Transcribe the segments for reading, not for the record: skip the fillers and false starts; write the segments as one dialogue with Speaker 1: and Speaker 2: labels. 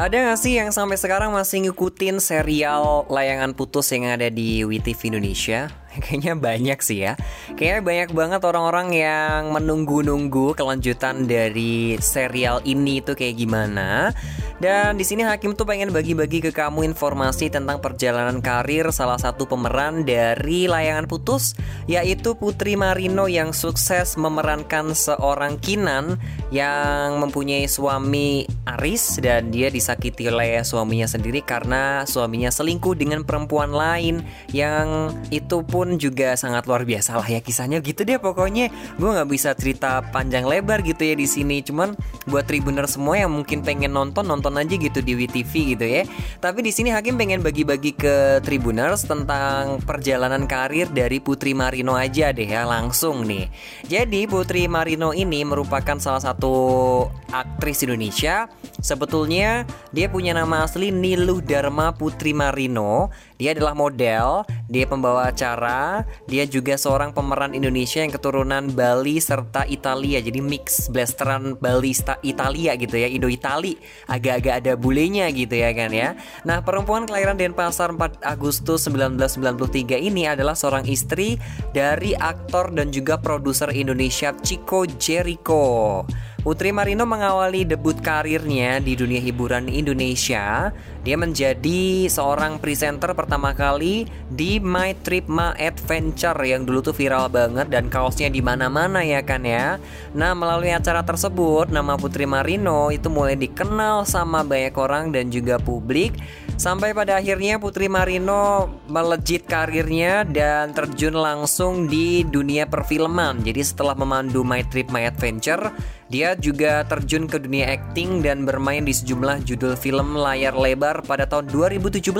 Speaker 1: Ada gak sih yang sampai sekarang masih ngikutin serial Layangan Putus yang ada di WTV Indonesia? Kayaknya banyak sih ya. Kayaknya banyak banget orang-orang yang menunggu-nunggu kelanjutan dari serial ini tuh kayak gimana. Dan di sini Hakim tuh pengen bagi-bagi ke kamu informasi tentang perjalanan karir salah satu pemeran dari Layangan Putus, yaitu Putri Marino yang sukses memerankan seorang Kinan yang mempunyai suami Aris dan dia disakiti oleh suaminya sendiri karena suaminya selingkuh dengan perempuan lain, yang itu pun juga sangat luar biasa lah ya kisahnya gitu deh pokoknya. Gue nggak bisa cerita panjang lebar gitu ya di sini, cuman buat Tribuner semua yang mungkin pengen nonton aja gitu di WTV gitu ya. Tapi di sini Hakim pengen bagi-bagi ke Tribuners tentang perjalanan karir dari Putri Marino aja deh ya, langsung nih. Jadi Putri Marino ini merupakan salah satu aktris Indonesia. Sebetulnya dia punya nama asli Niluh Dharma Putri Marino. Dia adalah model, dia pembawa acara, dia juga seorang pemeran Indonesia yang keturunan Bali serta Italia. Jadi mix blasteran Bali Italia gitu ya, Indo-Itali. Agak-agak ada bulenya gitu ya kan ya. Nah, perempuan kelahiran Denpasar 4 Agustus 1993 ini adalah seorang istri dari aktor dan juga produser Indonesia Chico Jericho. Putri Marino mengawali debut karirnya di dunia hiburan Indonesia. Dia menjadi seorang presenter pertama kali di My Trip My Adventure yang dulu tuh viral banget dan kaosnya di mana-mana ya kan ya. Nah, melalui acara tersebut nama Putri Marino itu mulai dikenal sama banyak orang dan juga publik. Sampai pada akhirnya Putri Marino melejit karirnya dan terjun langsung di dunia perfilman. Jadi setelah memandu My Trip My Adventure, dia juga terjun ke dunia akting dan bermain di sejumlah judul film layar lebar pada tahun 2017.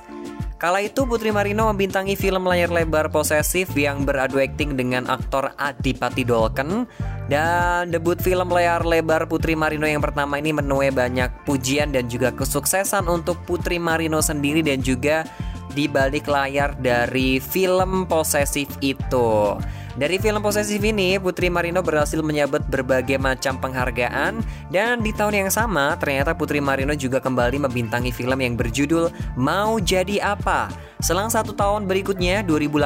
Speaker 1: Kala itu Putri Marino membintangi film layar lebar Posesif yang beradu akting dengan aktor Adipati Dolken. Dan debut film layar lebar Putri Marino yang pertama ini menuai banyak pujian dan juga kesuksesan untuk Putri Marino sendiri dan juga di balik layar dari film Posesif itu. Dari film Posesif ini, Putri Marino berhasil menyabet berbagai macam penghargaan. Dan di tahun yang sama, ternyata Putri Marino juga kembali membintangi film yang berjudul Mau Jadi Apa. Selang 1 tahun berikutnya,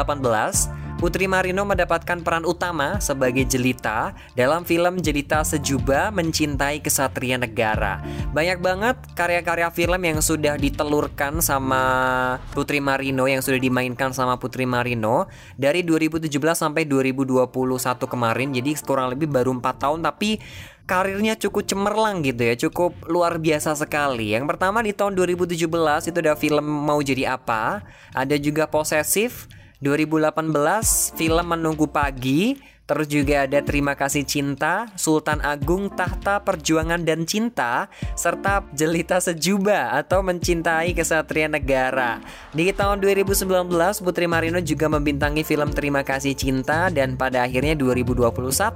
Speaker 1: 2018, Putri Marino mendapatkan peran utama sebagai Jelita dalam film Jelita Sejuba Mencintai Kesatria Negara. Banyak banget karya-karya film yang sudah ditelurkan sama Putri Marino, yang sudah dimainkan sama Putri Marino dari 2017 sampai 2021 kemarin. Jadi kurang lebih baru 4 tahun tapi karirnya cukup cemerlang gitu ya, cukup luar biasa sekali. Yang pertama di tahun 2017 itu ada film Mau Jadi Apa, ada juga Posesif. 2018 film Menunggu Pagi, terus juga ada Terima Kasih Cinta, Sultan Agung, Tahta Perjuangan dan Cinta, serta Jelita Sejuba atau Mencintai Kesatria Negara. Di tahun 2019 Putri Marino juga membintangi film Terima Kasih Cinta dan pada akhirnya 2021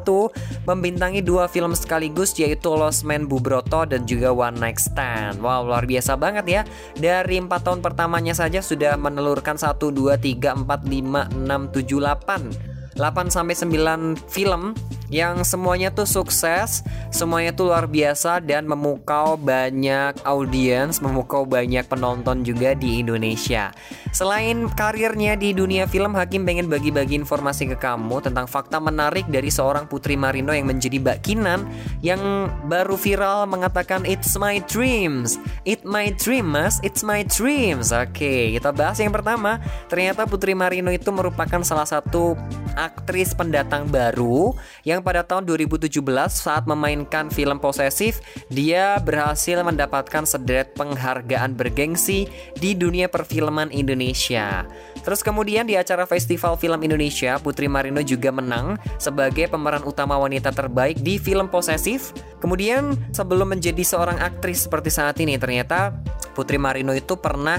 Speaker 1: membintangi 2 film sekaligus yaitu Lost Man Bubroto dan juga One Night Stand. Wow, luar biasa banget ya. Dari 4 tahun pertamanya saja sudah menelurkan 1, 2, 3, 4, 5, 6, 7, 8 sampai 9 film yang semuanya tuh sukses, semuanya tuh luar biasa dan memukau banyak audiens, memukau banyak penonton juga di Indonesia. Selain karirnya di dunia film, Hakim pengen bagi-bagi informasi ke kamu tentang fakta menarik dari seorang Putri Marino yang menjadi Mbak Kinan yang baru viral mengatakan it's my dreams, it's my dream mas, it's my dreams. Oke, kita bahas yang pertama. Ternyata Putri Marino itu merupakan salah satu aktris pendatang baru yang pada tahun 2017 saat memainkan film Posesif, dia berhasil mendapatkan sederet penghargaan bergengsi di dunia perfilman Indonesia. Terus kemudian di acara Festival Film Indonesia, Putri Marino juga menang sebagai pemeran utama wanita terbaik di film Posesif. Kemudian sebelum menjadi seorang aktris seperti saat ini, ternyata Putri Marino itu pernah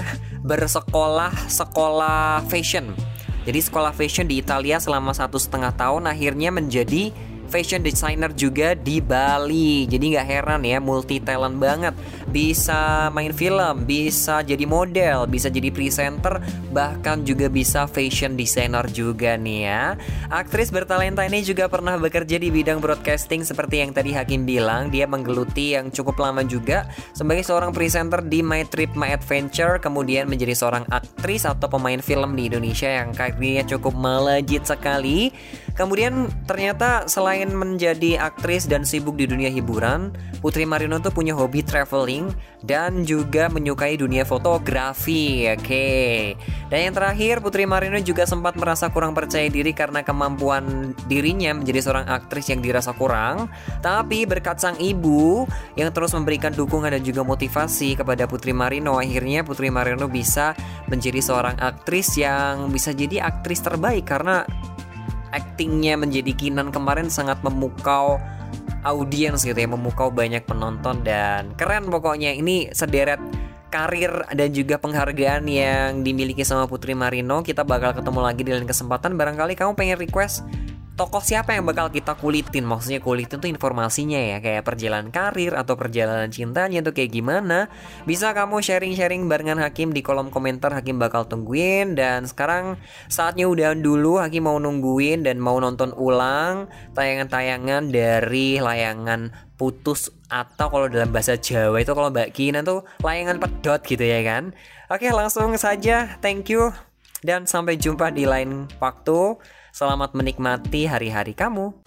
Speaker 1: sekolah fashion. Jadi sekolah fashion di Italia selama 1,5 tahun, akhirnya menjadi fashion designer juga di Bali. Jadi gak heran ya, multi talent banget. bisa main film, bisa jadi model, bisa jadi presenter, bahkan juga bisa fashion designer juga nih ya. Aktris bertalenta ini juga pernah bekerja di bidang broadcasting seperti yang tadi Hakim bilang. Dia menggeluti yang cukup lama juga sebagai seorang presenter di My Trip My Adventure, kemudian menjadi seorang aktris atau pemain film di Indonesia yang karirnya cukup melejit sekali. Kemudian ternyata selain menjadi aktris dan sibuk di dunia hiburan, Putri Marino tuh punya hobi traveling dan juga menyukai dunia fotografi. Oke. Dan yang terakhir, Putri Marino juga sempat merasa kurang percaya diri karena kemampuan dirinya menjadi seorang aktris yang dirasa kurang. Tapi berkat sang ibu yang terus memberikan dukungan dan juga motivasi kepada Putri Marino, akhirnya Putri Marino bisa menjadi seorang aktris yang bisa jadi aktris terbaik karena aktingnya menjadi Kinan kemarin sangat memukau audiens gitu ya, memukau banyak penonton dan keren pokoknya. Ini sederet karir dan juga penghargaan yang dimiliki sama Putri Marino. Kita bakal ketemu lagi di lain kesempatan. Barangkali kamu pengen request tokoh siapa yang bakal kita kulitin. Maksudnya kulitin tuh informasinya ya, kayak perjalanan karir atau perjalanan cintanya tuh kayak gimana. Bisa kamu sharing-sharing barengan Hakim di kolom komentar. Hakim bakal tungguin. Dan sekarang saatnya udahan dulu. Hakim mau nungguin dan mau nonton ulang tayangan-tayangan dari layangan putus, atau kalau dalam bahasa Jawa itu kalau Mbak Kina tuh layangan pedot gitu ya kan. Oke, langsung saja, thank you dan sampai jumpa di lain waktu. Selamat menikmati hari-hari kamu.